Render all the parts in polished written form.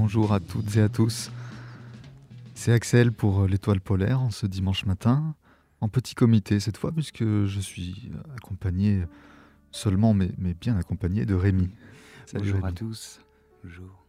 bonjour à toutes et à tous. C'est Axel pour l'Étoile polaire en ce dimanche matin, en petit comité cette fois, puisque je suis accompagné seulement, mais bien accompagné de Rémi. Salut bonjour Rémi. À tous. Bonjour.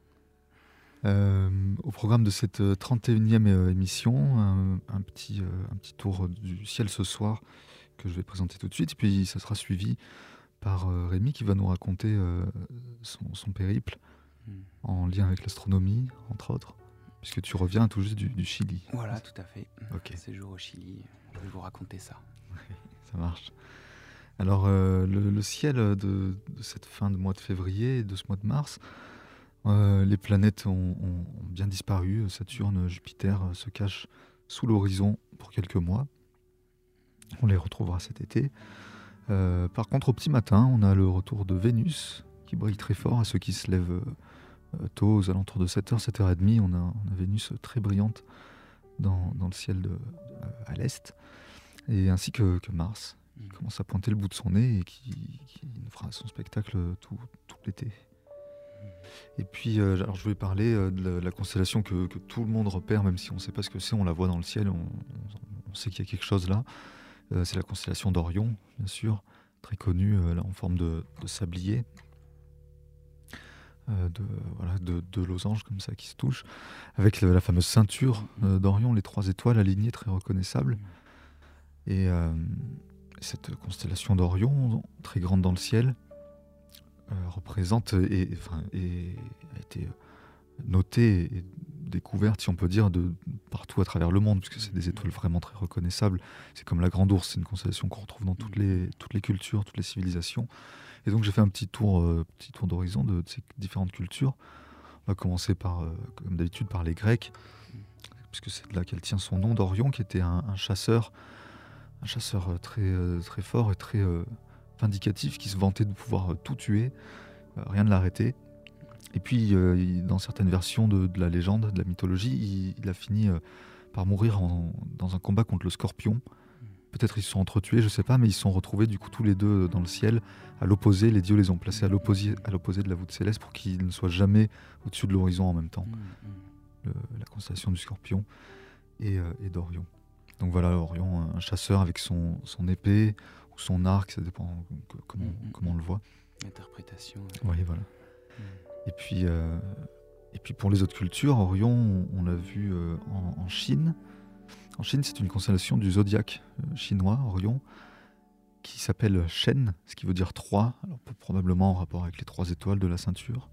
Au programme de cette 31e émission, un petit tour du ciel ce soir que je vais présenter tout de suite, puis ça sera suivi par Rémi qui va nous raconter son périple en lien avec l'astronomie, entre autres, puisque tu reviens tout juste du Chili. Voilà, tout à fait. Okay. Séjour au Chili, je vais vous raconter ça. Oui, ça marche. Alors, le ciel de cette fin de mois de février et de ce mois de mars, les planètes ont bien disparu. Saturne, Jupiter se cachent sous l'horizon pour quelques mois. On les retrouvera cet été. Par contre, au petit matin, on a le retour de Vénus qui brille très fort. À ceux qui se lèvent tôt, aux alentours de 7h, 7h30, on a Vénus très brillante dans le ciel à l'est, et ainsi que Mars, qui commence à pointer le bout de son nez et qui fera son spectacle tout l'été. Et puis, alors je vais parler de la constellation que tout le monde repère, même si on ne sait pas ce que c'est, on la voit dans le ciel, on sait qu'il y a quelque chose là. C'est la constellation d'Orion, bien sûr, très connue, là, en forme de sablier, de losanges comme ça qui se touchent, avec la fameuse ceinture d'Orion, les 3 étoiles alignées très reconnaissables. Et cette constellation d'Orion, très grande dans le ciel, représente et a été notée et découverte, si on peut dire, de partout à travers le monde, puisque c'est des étoiles vraiment très reconnaissables. C'est comme la Grande Ourse, c'est une constellation qu'on retrouve dans toutes les cultures, toutes les civilisations. Et donc j'ai fait un petit tour d'horizon de ces différentes cultures. On va commencer par, comme d'habitude, par les Grecs, puisque c'est de là qu'elle tient son nom, d'Orion, qui était un chasseur très fort et très vindicatif, qui se vantait de pouvoir tout tuer, rien ne l'arrêtait. Et puis, dans certaines versions de la légende, de la mythologie, il a fini par mourir dans un combat contre le scorpion. Peut-être ils se sont entretués, je ne sais pas, mais ils se sont retrouvés du coup tous les deux dans le ciel, à l'opposé. Les dieux les ont placés à l'opposé de la voûte céleste pour qu'ils ne soient jamais au-dessus de l'horizon en même temps. La constellation du scorpion et d'Orion. Donc voilà, Orion, un chasseur avec son épée ou son arc, ça dépend comment on le voit. Interprétation. Oui, voilà. Et puis pour les autres cultures, Orion, on l'a vu en Chine. En Chine, c'est une constellation du zodiaque chinois, Orion, qui s'appelle Shen, ce qui veut dire 3, alors probablement en rapport avec les 3 étoiles de la ceinture.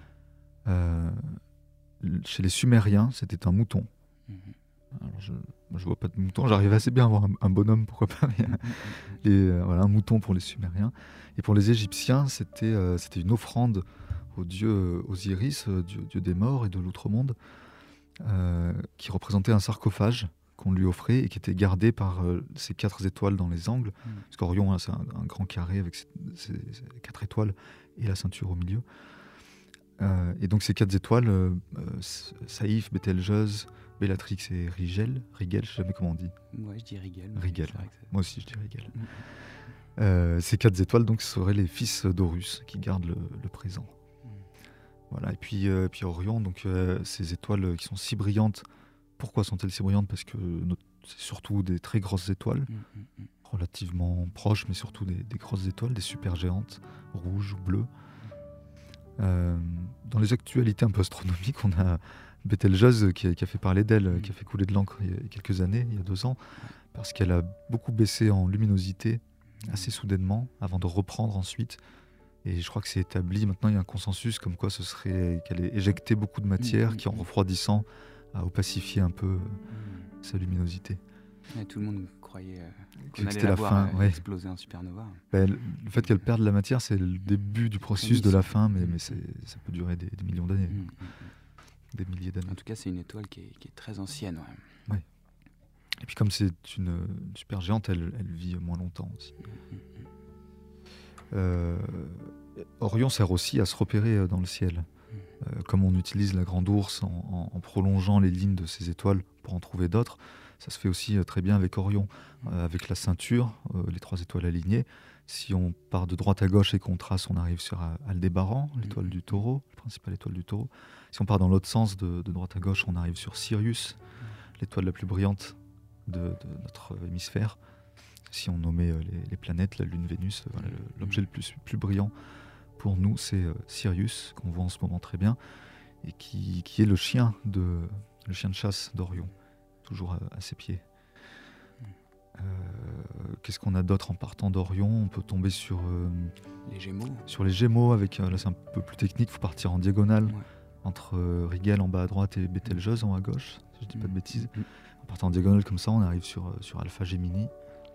Chez les Sumériens, c'était un mouton. Alors je vois pas de mouton, j'arrive assez bien à voir un bonhomme, pourquoi pas, mais voilà, un mouton pour les Sumériens. Et pour les Égyptiens, c'était une offrande au dieu Osiris, dieu des morts et de l'outre-monde, qui représentait un sarcophage qu'on lui offrait et qui était gardé par ces 4 étoiles dans les angles, parce qu'Orion, hein, c'est un grand carré avec ces 4 étoiles et la ceinture au milieu. Et donc ces 4 étoiles, Saïf, Bételgeuse, Bellatrix et Rigel, je sais jamais comment on dit. Moi je dis Rigel. Moi aussi je dis Rigel. Ces 4 étoiles donc seraient les fils d'Horus qui gardent le présent. Voilà. Et puis Orion, donc ces étoiles qui sont si brillantes. Pourquoi sont-elles si brillantes ? Parce que c'est surtout des très grosses étoiles, relativement proches, mais surtout des grosses étoiles, des supergéantes, rouges ou bleues. Dans les actualités un peu astronomiques, on a Bételgeuse qui a fait parler d'elle, qui a fait couler de l'encre il y a quelques années, il y a 2 ans, parce qu'elle a beaucoup baissé en luminosité assez soudainement, avant de reprendre ensuite. Et je crois que c'est établi, maintenant il y a un consensus comme quoi ce serait qu'elle ait éjecté beaucoup de matière qui, en refroidissant, a opacifié un peu sa luminosité. Et tout le monde croyait qu'on allait la la fin, voir exploser en supernova. Le fait qu'elle perde la matière, c'est le début du processus de la fin, mais ça peut durer des millions d'années, des milliers d'années. En tout cas, c'est une étoile qui est très ancienne. Ouais. Et puis comme c'est une supergéante, elle vit moins longtemps aussi. Orion sert aussi à se repérer dans le ciel. Comme on utilise la Grande Ourse en prolongeant les lignes de ces étoiles pour en trouver d'autres, Ça se fait aussi très bien avec Orion, avec la ceinture, les 3 étoiles alignées. Si on part de droite à gauche et qu'on trace, on arrive sur Aldébaran, l'étoile du taureau, la principale étoile du taureau. Si on part dans l'autre sens, de droite à gauche, on arrive sur Sirius, l'étoile la plus brillante de notre hémisphère. Si on nommait les planètes, la Lune, Vénus, voilà, l'objet le plus brillant pour nous, c'est Sirius, qu'on voit en ce moment très bien, et qui est le chien de chasse d'Orion, toujours à ses pieds. Qu'est-ce qu'on a d'autre en partant d'Orion? On peut tomber sur Les Gémeaux. Sur les Gémeaux, avec là c'est un peu plus technique, il faut partir en diagonale entre Rigel en bas à droite et Bételgeuse en haut à gauche, si je dis pas de bêtises. En partant en diagonale comme ça, on arrive sur Alpha Gemini.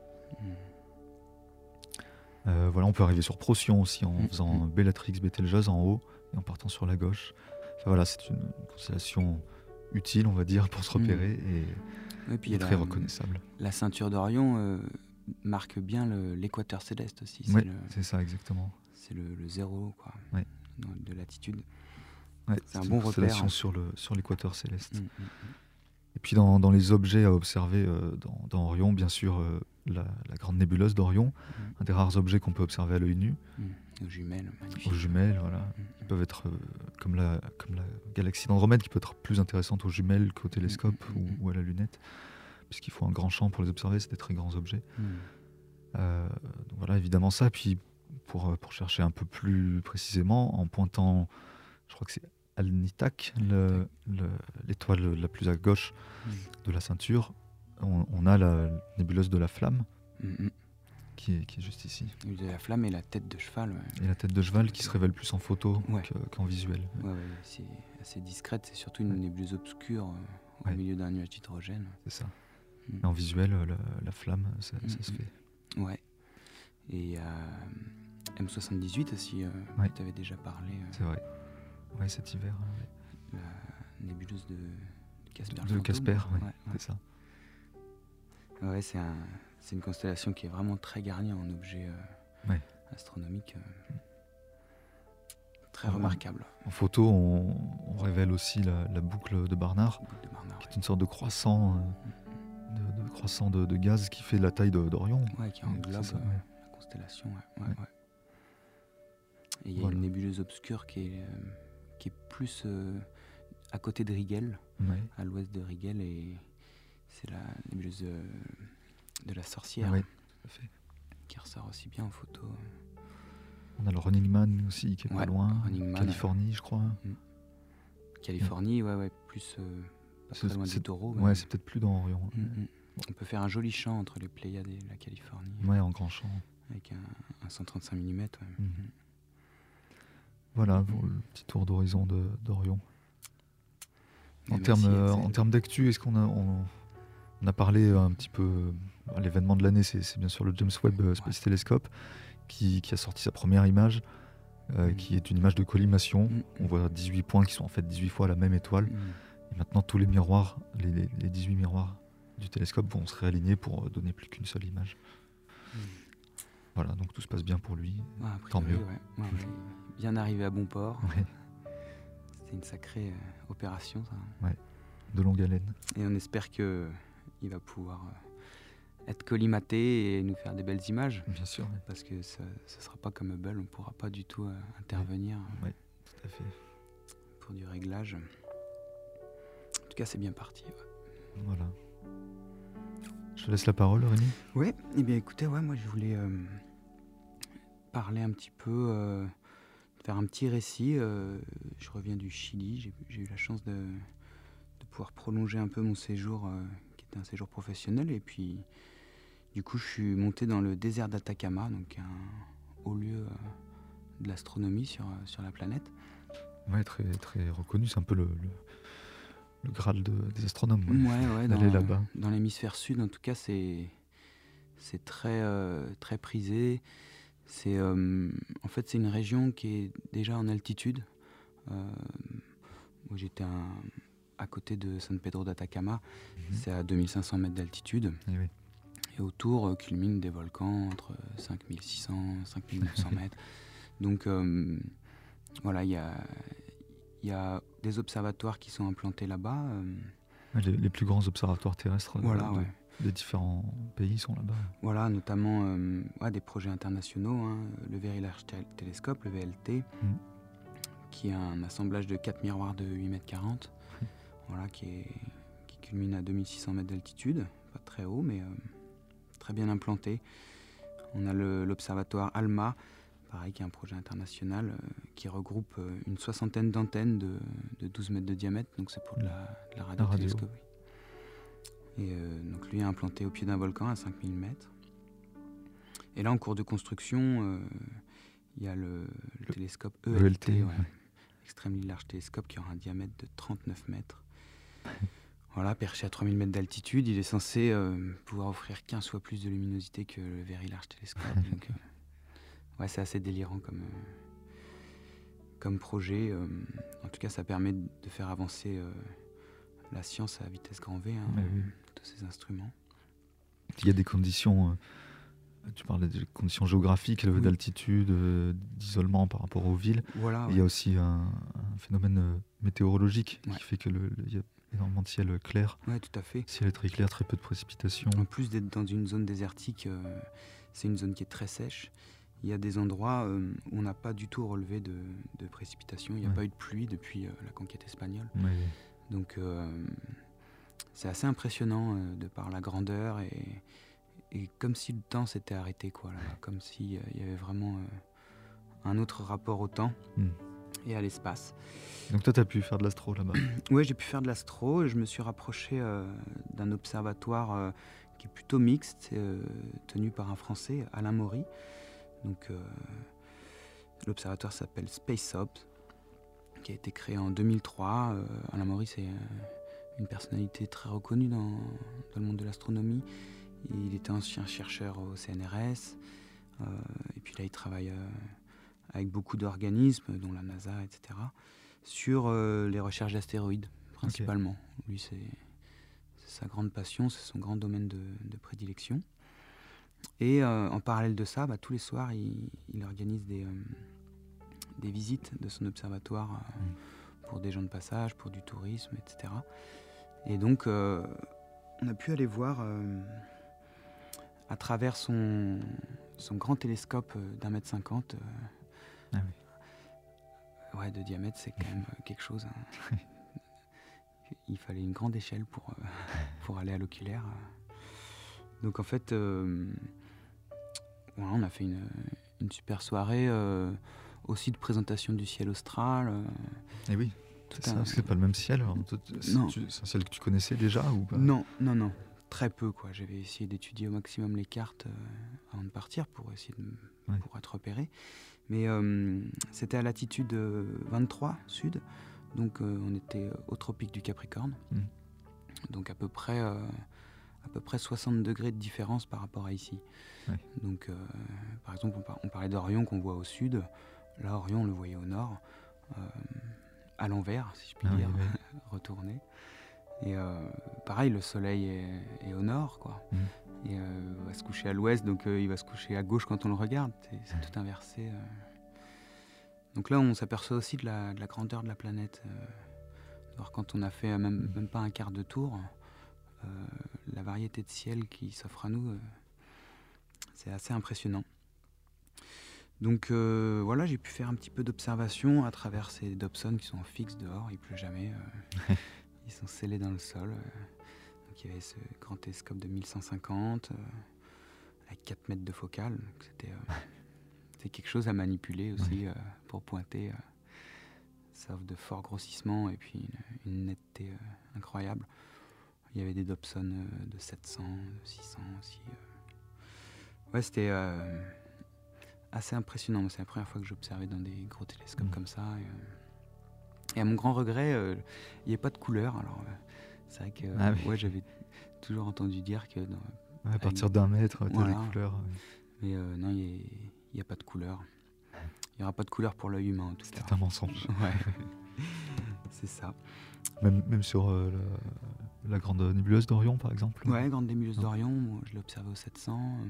Voilà, on peut arriver sur Procyon aussi en faisant Bellatrix, Bételgeuse en haut et en partant sur la gauche. Enfin, voilà, c'est une constellation utile, on va dire, pour se repérer et puis très reconnaissable. La ceinture d'Orion marque bien l'équateur céleste aussi. Oui, c'est ça, exactement. C'est le zéro, quoi, de latitude. Ouais, c'est un bon repère. Sur l'équateur céleste. Et puis dans les objets à observer dans Orion, bien sûr, la grande nébuleuse d'Orion, un des rares objets qu'on peut observer à l'œil nu. Aux jumelles, magnifiques. Aux jumelles, voilà. Ils peuvent être comme la galaxie d'Andromède, qui peut être plus intéressante aux jumelles qu'au télescope ou à la lunette, puisqu'il faut un grand champ pour les observer, c'est des très grands objets. Donc voilà, évidemment ça. Puis pour chercher un peu plus précisément, en pointant, je crois que c'est Alnitak, l'étoile la plus à gauche de la ceinture, on a la nébuleuse de la Flamme, qui est juste ici. De la Flamme et la tête de cheval. Et la tête de cheval qui se révèle plus en photo qu'en visuel. C'est assez discrète, c'est surtout une nébuleuse obscure au milieu d'un nuage d'hydrogène. C'est ça. Et en visuel, la Flamme, ça se fait. Ouais. Et M78 aussi, tu avais déjà parlé. C'est vrai. Ouais, cet hiver. La nébuleuse de Casper. De Casper, c'est ça. Ouais, c'est une constellation qui est vraiment très garnie en objets astronomiques. Très remarquable. En photo, on révèle aussi la boucle de Barnard, qui est une sorte de croissant, de gaz qui fait la taille d'Orion. Ouais, qui englobe la constellation. Et il y a une nébuleuse obscure qui est plus à côté de Rigel, à l'ouest de Rigel, et c'est la nébuleuse de la sorcière, qui ressort aussi bien en photo. On a le Running Man aussi, qui est pas loin, Californie, je crois. Californie, plus pas très loin du taureau. Ouais, c'est peut-être plus dans Orion. On peut faire un joli champ entre les Pléiades et la Californie. Ouais, en grand champ. Avec un 135 mm. Voilà, pour le petit tour d'horizon d'Orion. En termes d'actu, est-ce qu'on a parlé un petit peu... L'événement de l'année, c'est bien sûr le James Webb Space Telescope, qui a sorti sa première image, qui est une image de collimation. On voit 18 points qui sont en fait 18 fois la même étoile. Et maintenant, tous les miroirs, les 18 miroirs du télescope vont se réaligner pour donner plus qu'une seule image. Voilà, donc tout se passe bien pour lui. Tant mieux. Bien arrivé à bon port. C'était une sacrée opération, ça. De longue haleine. Et on espère qu'il va pouvoir être collimaté et nous faire des belles images. Bien sûr. Parce que ça ne sera pas comme Hubble, on ne pourra pas du tout intervenir. Oui, tout à fait. Pour du réglage. En tout cas, c'est bien parti. Voilà. Je te laisse la parole, Rémi. Oui, eh bien écoutez, moi je voulais parler un petit peu, faire un petit récit. Je reviens du Chili, j'ai eu la chance de pouvoir prolonger un peu mon séjour, qui était un séjour professionnel. Et puis, du coup, je suis monté dans le désert d'Atacama, donc un haut lieu de l'astronomie sur la planète. Ouais, très, très reconnu, c'est un peu le Graal des astronomes. D'aller là-bas. Dans l'hémisphère sud, en tout cas, c'est très, très prisé. En fait, c'est une région qui est déjà en altitude. Moi, j'étais à côté de San Pedro d'Atacama. C'est à 2500 mètres d'altitude. Et autour culminent des volcans entre 5600 et 5900 mètres. Donc, voilà, il y a des observatoires qui sont implantés là-bas. Ouais, les plus grands observatoires terrestres Voilà, ouais. des différents pays sont là-bas. Voilà, notamment des projets internationaux, hein, le Very Large Telescope, le VLT, qui est un assemblage de 4 miroirs de 8,40 m, voilà, qui culmine à 2600 mètres d'altitude, pas très haut, mais très bien implanté. On a l'observatoire ALMA, pareil, qui est un projet international qui regroupe une 60aine d'antennes de 12 mètres de diamètre, donc c'est pour de la radiotélescopie. Et donc lui est implanté au pied d'un volcan à 5000 mètres. Et là, en cours de construction, il y a le télescope ELT, Extremely Large Telescope, qui aura un diamètre de 39 mètres. Voilà, perché à 3000 mètres d'altitude, il est censé pouvoir offrir 15 fois plus de luminosité que le Very Large Telescope. Donc, c'est assez délirant comme projet. En tout cas, ça permet de faire avancer la science à vitesse grand V, tous ces instruments. Il y a des conditions, tu parlais des conditions géographiques, d'altitude, d'isolement par rapport aux villes. Voilà, il y a aussi un phénomène météorologique qui fait qu'il y a énormément de ciel clair. Oui, tout à fait. Ciel très clair, très peu de précipitations. En plus d'être dans une zone désertique, c'est une zone qui est très sèche. Il y a des endroits où on n'a pas du tout relevé de précipitations. Il n'y a pas eu de pluie depuis la conquête espagnole. Donc c'est assez impressionnant de par la grandeur et comme si le temps s'était arrêté, quoi, là, comme s'il y avait vraiment un autre rapport au temps et à l'espace. Donc toi, tu as pu faire de l'astro là-bas? Oui, j'ai pu faire de l'astro et je me suis rapproché d'un observatoire qui est plutôt mixte, tenu par un Français, Alain Maury. Donc l'observatoire s'appelle SpaceObs, qui a été créé en 2003. Alain Maury, c'est une personnalité très reconnue dans le monde de l'astronomie. Il était ancien chercheur au CNRS, et puis là il travaille avec beaucoup d'organismes, dont la NASA, etc., sur les recherches d'astéroïdes, principalement. Lui, c'est sa grande passion, c'est son grand domaine de prédilection. Et en parallèle de ça, tous les soirs, il organise des visites de son observatoire pour des gens de passage, pour du tourisme, etc. Et donc, on a pu aller voir à travers son grand télescope d'1,50 m de diamètre, c'est quand même quelque chose. Hein. Il fallait une grande échelle pour aller à l'oculaire. Donc en fait, on a fait une super soirée, aussi de présentation du ciel austral. Et oui, c'est pas le même ciel. C'est un ciel que tu connaissais déjà ou pas? Non, très peu, quoi. J'avais essayé d'étudier au maximum les cartes avant de partir pour essayer pour être repéré. Mais c'était à latitude 23 sud, donc on était au tropique du Capricorne, donc à peu près 60 degrés de différence par rapport à ici. Donc par exemple, on parlait d'Orion qu'on voit au sud. Là, Orion, on le voyait au nord, à l'envers, si je puis dire, retourné. Et pareil, le soleil est au nord, quoi. Et il va se coucher à l'ouest, donc il va se coucher à gauche quand on le regarde. C'est tout inversé. Donc là, on s'aperçoit aussi de la grandeur de la planète. Alors quand on a fait même pas un quart de tour, la variété de ciel qui s'offre à nous, c'est assez impressionnant. Donc voilà, j'ai pu faire un petit peu d'observation à travers ces Dobson qui sont fixes dehors, il pleut jamais. Ils sont scellés dans le sol. Donc il y avait ce grand télescope de 1150 avec 4 mètres de focale. Donc c'était quelque chose à manipuler aussi pour pointer. Ça offre de forts grossissements et puis une netteté incroyable. Il y avait des Dobson de 700, de 600 aussi. C'était assez impressionnant. C'est la première fois que j'observais dans des gros télescopes comme ça. Et à mon grand regret, il n'y a pas de couleur. Alors, c'est vrai que j'avais toujours entendu dire que... à partir d'1 mètre, tu as des couleurs. Mais non, il n'y a pas de couleur. Il n'y aura pas de couleur pour l'œil humain, en tout cas. C'est un mensonge. C'est ça. Même sur la grande nébuleuse d'Orion, par exemple? Ouais, grande nébuleuse d'Orion, moi, je l'ai observée au 700.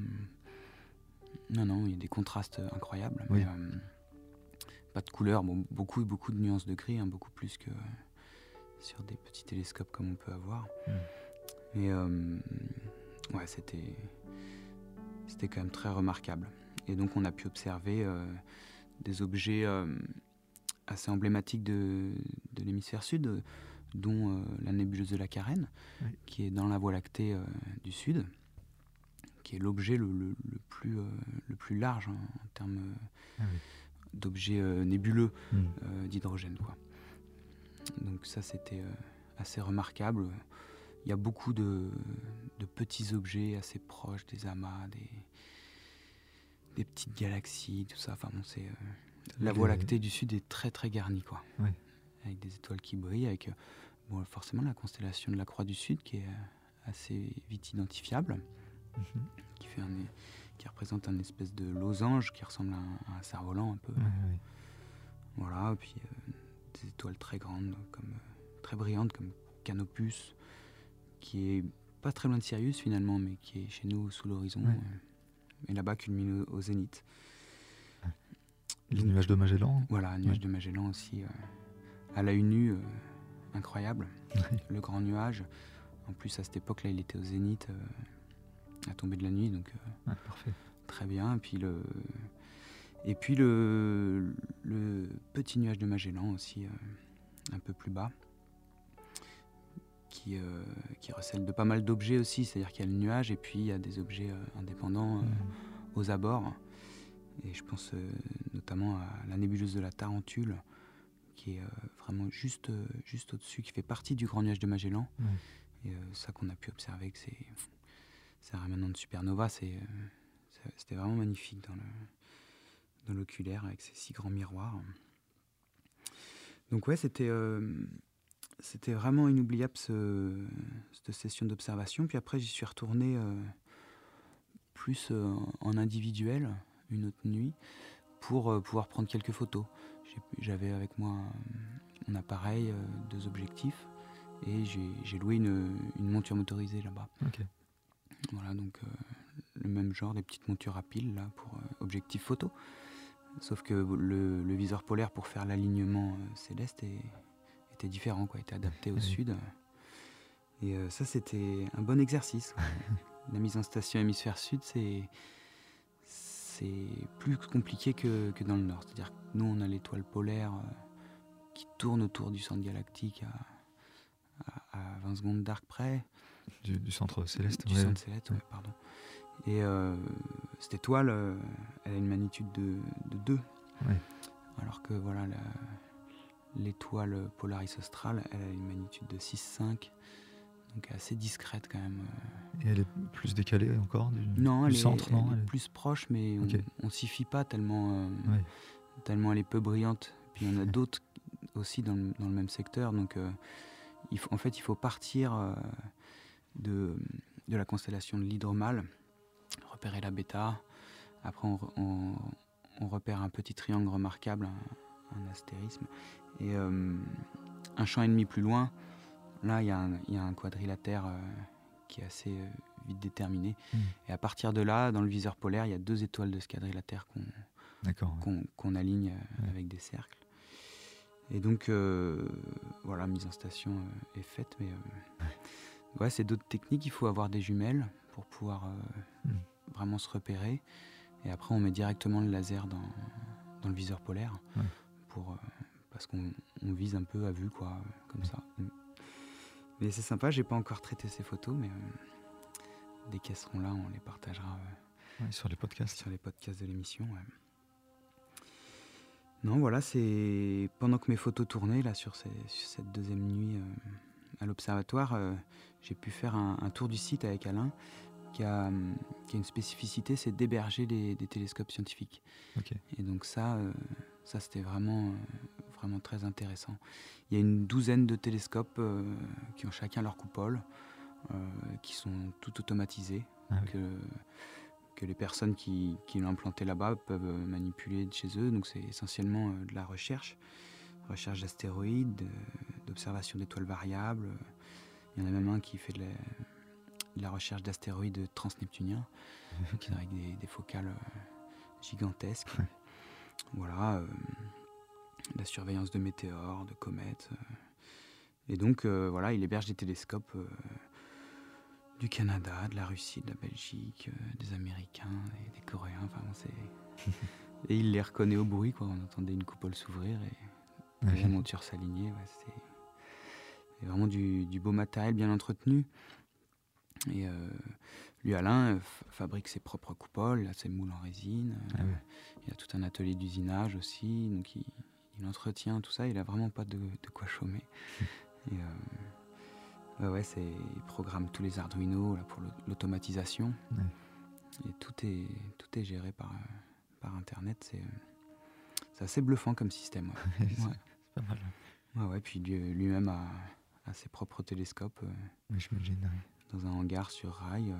Non, il y a des contrastes incroyables. Oui. Mais, pas de couleur, beaucoup de nuances de gris, beaucoup plus que sur des petits télescopes comme on peut avoir. Mm. Mais ouais, c'était quand même très remarquable. Et donc on a pu observer des objets assez emblématiques de l'hémisphère sud, dont la nébuleuse de la Carène, Oui. qui est dans la Voie lactée du Sud, qui est l'objet le plus large en termes Ah oui. d'objets nébuleux Mm. d'hydrogène, quoi. Donc ça, c'était assez remarquable. Il y a beaucoup de petits objets assez proches, des amas, des petites galaxies, tout ça. Enfin bon, la Voie lactée du Sud est très très garnie, quoi. Oui. Avec des étoiles qui brillent, avec forcément la constellation de la Croix du Sud qui est assez vite identifiable, Mhm. qui représente un espèce de losange qui ressemble à un cerf-volant un peu. Ouais, ouais. Voilà, et puis des étoiles très grandes, très brillantes comme Canopus, qui est pas très loin de Sirius finalement, mais qui est chez nous sous l'horizon, Ouais. et là-bas culmine au zénith. Les nuages de Magellan. Voilà, un nuage Ouais. de Magellan aussi, à l'œil nu, incroyable. Oui. Le grand nuage, en plus à cette époque-là, il était au zénith, à tomber de la nuit, donc Ouais, parfait. très bien. Et puis le petit nuage de Magellan aussi, un peu plus bas, qui recèle de pas mal d'objets aussi, c'est-à-dire qu'il y a le nuage et puis il y a des objets indépendants aux abords. Et je pense notamment à la nébuleuse de la Tarentule, qui est vraiment juste au-dessus, qui fait partie du grand nuage de Magellan. Ouais. Et ça qu'on a pu observer, que c'est un rayonnement de supernova, c'était vraiment magnifique dans l'oculaire avec ces 6 grands miroirs. Donc ouais, c'était vraiment inoubliable cette session d'observation. Puis après, j'y suis retourné plus en individuel une autre nuit pour pouvoir prendre quelques photos. J'avais avec moi mon appareil, 2 objectifs, et j'ai loué une monture motorisée là-bas. Ok. Voilà, donc le même genre, des petites montures à piles là pour objectif photo. Sauf que le viseur polaire pour faire l'alignement céleste était différent, quoi, était adapté au Oui. sud. Et ça, c'était un bon exercice. La mise en station hémisphère sud, c'est plus compliqué que dans le nord. C'est-à-dire que nous, on a l'étoile polaire qui tourne autour du centre galactique à 20 secondes d'arc près. Du centre céleste. Du ouais. centre céleste, ouais, pardon. Et cette étoile, elle a une magnitude de 2. Ouais. Alors que voilà, l'étoile Polaris australe, elle a une magnitude de 6,5. Donc assez discrète quand même. Et elle est plus décalée encore Non, du elle centre, est, non elle est elle est- plus proche, mais Ok. on s'y fie pas tellement, Ouais. tellement elle est peu brillante. Puis il y en a d'autres aussi dans le même secteur. Donc il faut partir de la constellation de l'Hydromale, repérer la bêta. Après on repère un petit triangle remarquable, un astérisme. Et un champ et demi plus loin, là il y a un quadrilatère qui est assez vite déterminé. Et à partir de là, dans le viseur polaire, il y a 2 étoiles de ce quadrilatère D'accord. Ouais. qu'on aligne avec des cercles. Et donc voilà, mise en station est faite. Mais ouais, c'est d'autres techniques. Il faut avoir des jumelles pour pouvoir vraiment se repérer. Et après, on met directement le laser dans le viseur polaire, parce qu'on vise un peu à vue, quoi, comme ça. Mais c'est sympa, j'ai pas encore traité ces photos, mais dès qu'elles seront là, on les partagera Sur les podcasts. sur les podcasts de l'émission. Ouais. Non, voilà, c'est pendant que mes photos tournaient là sur cette deuxième nuit à l'observatoire, j'ai pu faire un tour du site avec Alain, qui a une spécificité, c'est d'héberger des télescopes scientifiques. Ok. Et donc ça c'était vraiment très intéressant. Il y a une douzaine de télescopes qui ont chacun leur coupole, qui sont tout automatisés, Ah oui. que les personnes qui l'ont implanté là-bas peuvent manipuler de chez eux. Donc c'est essentiellement de la recherche d'astéroïdes, d'observation d'étoiles variables. Il y en a même un qui fait de la recherche d'astéroïdes transneptuniens, avec des focales gigantesques. Voilà, la surveillance de météores, de comètes. Et donc, voilà, il héberge des télescopes du Canada, de la Russie, de la Belgique, des Américains, des Coréens. Enfin, et il les reconnaît au bruit, quoi. On entendait une coupole s'ouvrir et la monture s'aligner. Ouais, c'est vraiment du beau matériel bien entretenu. Et lui, Alain, fabrique ses propres coupoles, il a ses moules en résine. Il a tout un atelier d'usinage aussi. Donc, il entretient tout ça. Il n'a vraiment pas de quoi chômer. Et il programme tous les Arduino là, pour l'automatisation. Et tout est géré par Internet. C'est assez bluffant comme système. Ouais. C'est pas mal. Ouais, puis lui-même a ses propres télescopes. Oui, j'imagine. Dans un hangar sur rail.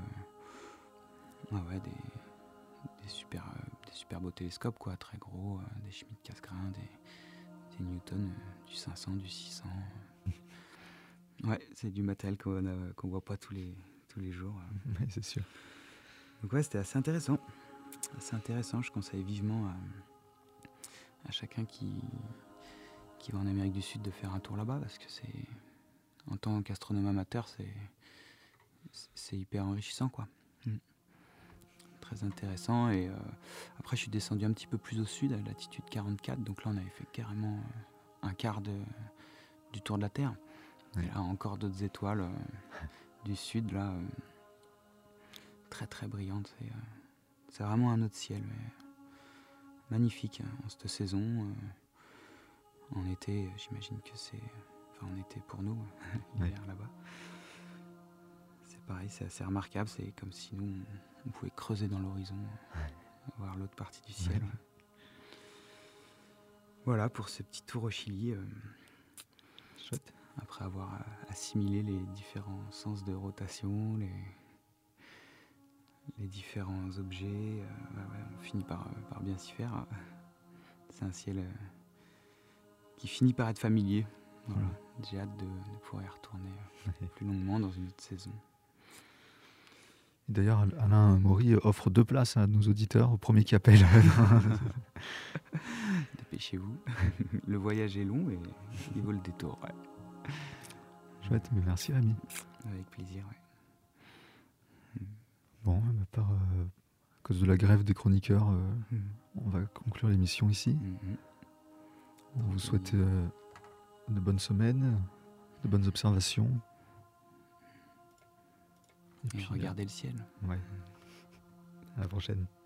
Des super beaux télescopes, quoi, très gros. Des Schmidt Cassegrain, des Newton, du 500, du 600. Ouais, c'est du matériel qu'on voit pas tous les jours. Oui, c'est sûr. Donc ouais, c'était assez intéressant. Je conseille vivement à chacun qui va en Amérique du Sud de faire un tour là-bas, parce que en tant qu'astronome amateur, c'est hyper enrichissant, quoi. Très intéressant. Et après, je suis descendu un petit peu plus au sud, à latitude 44, donc là, on avait fait carrément un quart du tour de la Terre. Et là, encore d'autres étoiles du sud, là, très très brillantes. C'est vraiment un autre ciel, magnifique en cette saison. En été, j'imagine que en été pour nous, l'hiver là-bas. C'est pareil, c'est assez remarquable. C'est comme si nous, on pouvait creuser dans l'horizon, voir l'autre partie du ciel. Voilà pour ce petit tour au Chili. Chouette. Après avoir assimilé les différents sens de rotation, les différents objets, on finit par bien s'y faire. C'est un ciel qui finit par être familier. Voilà. J'ai hâte de pouvoir y retourner plus longuement dans une autre saison. D'ailleurs, Alain Maury offre 2 places à nos auditeurs au premier qui appelle. Dépêchez-vous. Le voyage est long et il vaut le détour. Ouais. Chouette, mais merci Rémi. Avec plaisir, Bon, à cause de la grève des chroniqueurs, on va conclure l'émission ici. On vous souhaite de bonnes semaines, de bonnes observations. Et regardez le ciel. Ouais. À la prochaine.